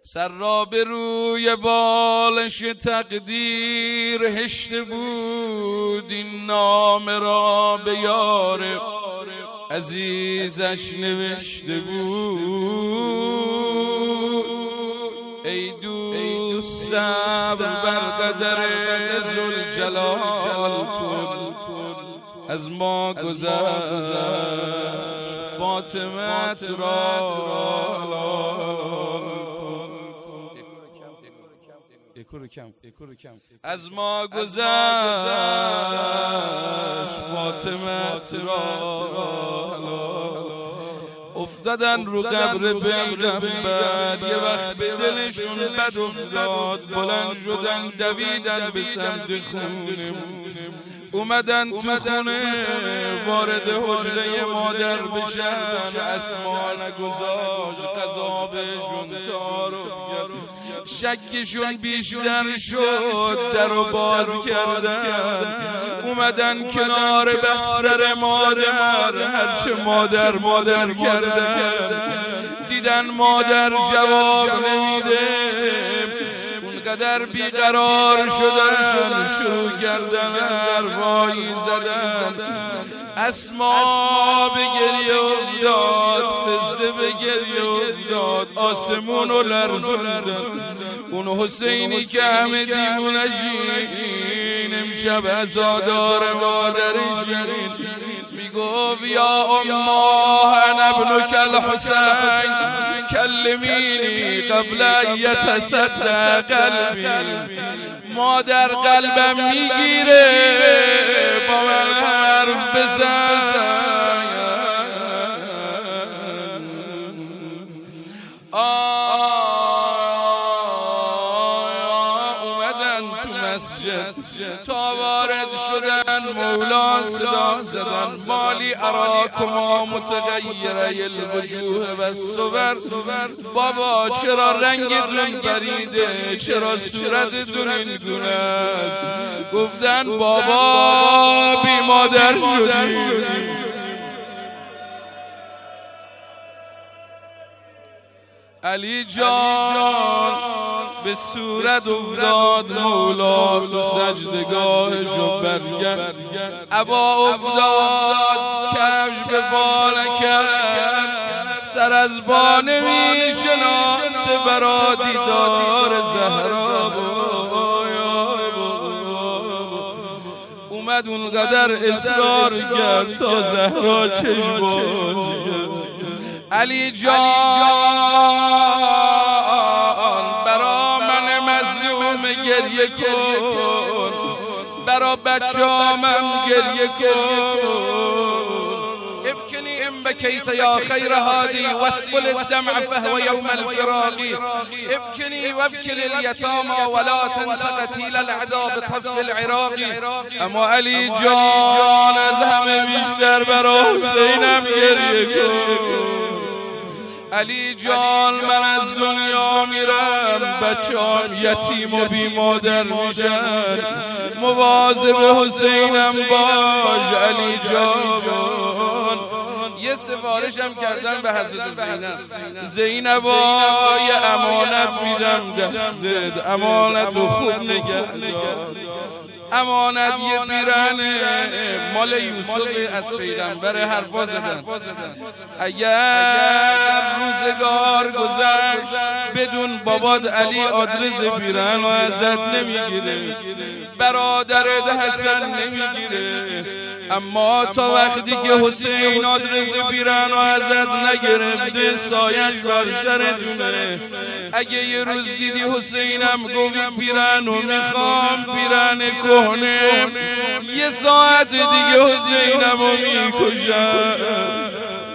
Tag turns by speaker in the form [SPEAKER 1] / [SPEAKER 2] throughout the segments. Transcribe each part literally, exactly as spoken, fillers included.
[SPEAKER 1] سر را به روی بالش تقدیر هشته بود، این نامه را به یار عزیزش نوشته بود. ای دوست صبر بر قدر ذوالجلال کن، از ما گذشت فاطمه را، از ما گذشت فاطمه را. افتادن رو قبر پیغمبر، یه وقت به دلشون بد افتاد، بلند شدن دویدن به سمت خونه، اومدن تو خونه وارد حجره مادر بشن. اسما نگذاشت غذا بهشون تعارف کرد، شکشون بیشتر شد، در رو باز کردن، اومدن کنار بستر مادر، هرچه مادر مادر کردن، دیدن مادر جواب نمیده، اونقدر بیقرار شدن، شروع کردن حرفایی زدن. اسما به گریه افتاد، فزه به گریه افتاد، آسمون رو لرزوندن. اون حسینی که همه دیوونشین، امشب عزادار مادرشین، میگفت یا اماه انا ابنک الحسین کلمینی قبل ان یتصدع قلبی. مادر قلبم میگیره، با من حرف بزن. تا وارد شدن مولا صدا زدن، مالی اراکما متغیره الوجوه و الصور. بابا چرا رنگتون پریده، چرا صورتتون این گونه است؟ گفتن بابا بی مادر شدیم. علی جان به صورت افتاد، مولا تو سجدگاهشو برگرد، ابا افتاد کفش به پا نکرد، سر از پا نمیشناسه برا دیدار زهرا. اومد اونقدر اصرار کرد تا زهرا چشم باز کرد. علی جان برا من مظلوم گریه کن، برا بچه‌ام گریه کن. ابکنی ام بکیت یا خیر هادی واسبل الدمع فهو یوم الفراق. ابکنی وابکل الیتاما ولا تنس قتیل العذاب طف العراق. اما علی جان از همه بیشتر برا حسینم گریه کن. علی جان من از دنیا میرم، بچه‌ام یتیم و بی مادر میشن، مواظب حسینم باش. علی جان یه سفارشم کردن به حضرت زینب، زینبا یه امانت میدم دستت، امانت رو خوب نگه دار. امانت یه پیرهن مال یوسف از پیغمبر حرفا زدن، اگر روزگار گذشت بدون باباد علی آدرس پیرهن رو ازت نمیگیره، برادرت حسن نمیگیره. اما تا وقتی که حسین آدرس پیرهن رو ازت نگرفته، سایش بر سرتونه. اگه یه روز دیدی حسینم گفت پیرهن رو میخوام، پیرهن کهنه، یه ساعت دیگه حسینم رو میکشن.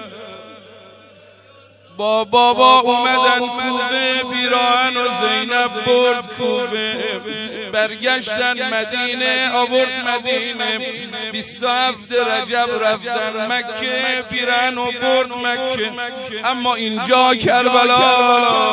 [SPEAKER 1] با بابا اومدن کوفه، پیراهن و زینب برد کوفه، برگشتن مدینه، آورد مدینه. بیست و هفت رجب رفتن مکه، پیراهن و برد مکه. اما اینجا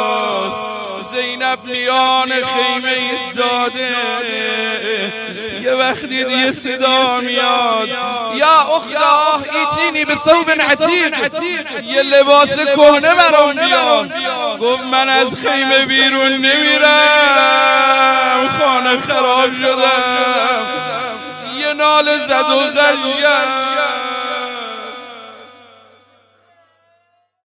[SPEAKER 1] کربلاست، زینب میان خیمه ایستاده، یه وقتی دیگه صدا میاد یا اختاه ایتینی به ثوب عتیق، یه لباس کهنه برام بیار. گفت من از خیمه بیرون نمیرم، خانه خراب شدم. یه ناله زد و غش کرد